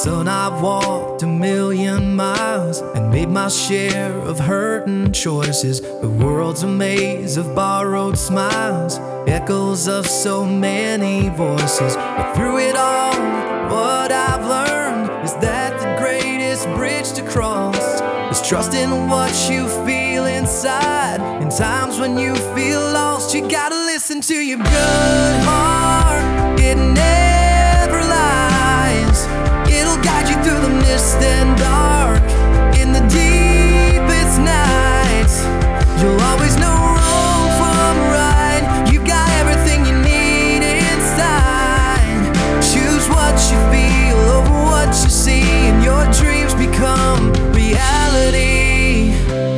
Son, I've walked 1,000,000 miles and made my share of hurting choices. The world's a maze of borrowed smiles, echoes of so many voices. But through it all, what I've learned is that the greatest bridge to cross is trusting what you feel inside. In times when you feel lost, you gotta listen to your good heart. It never lies. It'll guide you through the mist and dark. In the deepest nights, you'll always know wrong from right. You've got everything you need inside. Choose what you feel over what you see, and your dreams become reality.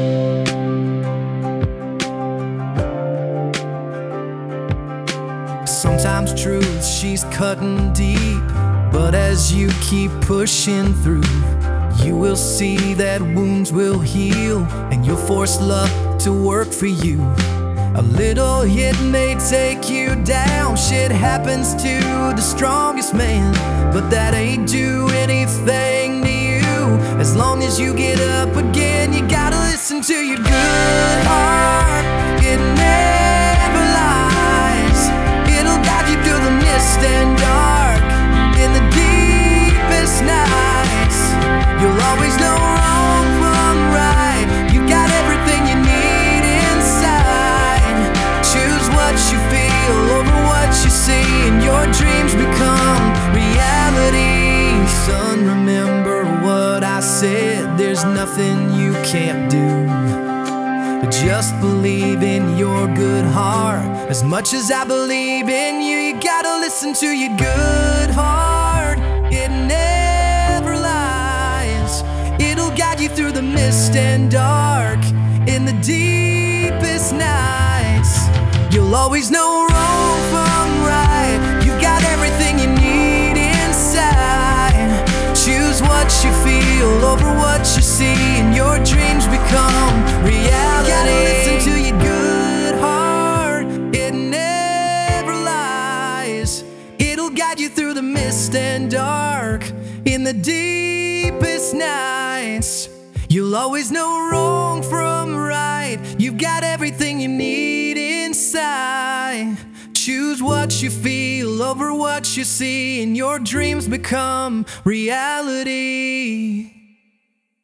Sometimes truth, she's cutting deep, but as you keep pushing through, you will see that wounds will heal, and you'll force luck to work for you. A little hit may take you down. Shit happens to the strongest man, but that ain't do anything to you. As long as you get up again, you gotta listen to your good heart. It never lies. It'll guide you through the mist and dark. In the deepest nights, you'll always know wrong from right. You got everything you need inside. Choose what you feel over what you see, and your dreams become reality. Son, remember what I said, there's nothing you can't do. Just believe in your good heart. As much as I believe in you, you gotta listen to your good heart. It never lies. It'll guide you through the mist and dark. In the deepest nights, you'll always know wrong from right. You've got everything you need inside. Choose what you feel over what you see, and your dreams become reality. You gotta listen to your good heart. It never lies. It'll guide you through the mist and dark. In the deepest nights, you'll always know wrong from right. You've got everything you need inside. Choose what you feel over what you see, and your dreams become reality.